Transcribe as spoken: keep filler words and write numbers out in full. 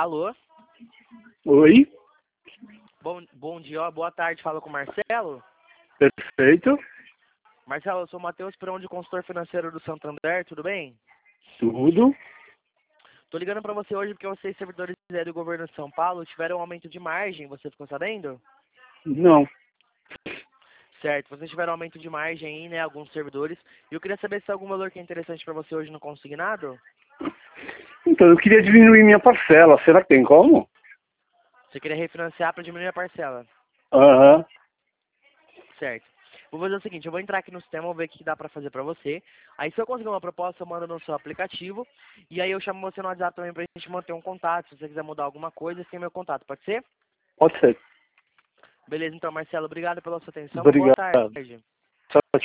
Alô? Oi, Bom, bom dia, ó, boa tarde, fala com o Marcelo. perfeito, Marcelo, eu sou o Matheus Perão, de consultor financeiro do Santander, tudo bem? tudo. Tô ligando pra você hoje porque vocês, servidores do governo de São Paulo, tiveram um aumento de margem, você ficou sabendo? Não, Certo, vocês tiveram um aumento de margem aí, né, alguns servidores, e eu queria saber se tem algum valor que é interessante pra você hoje no consignado? então eu queria diminuir minha parcela, será que tem como? Você queria refinanciar pra diminuir a parcela? Aham, Certo. Vou fazer o seguinte, eu vou entrar aqui no sistema, vou ver o que dá pra fazer pra você. Aí se eu conseguir uma proposta, eu mando no seu aplicativo. E aí eu chamo você no WhatsApp também pra gente manter um contato. Se você quiser mudar alguma coisa, você tem meu contato, pode ser? pode ser. Beleza, então, Marcelo, obrigado pela sua atenção. Uma boa Obrigado. tarde. Tchau,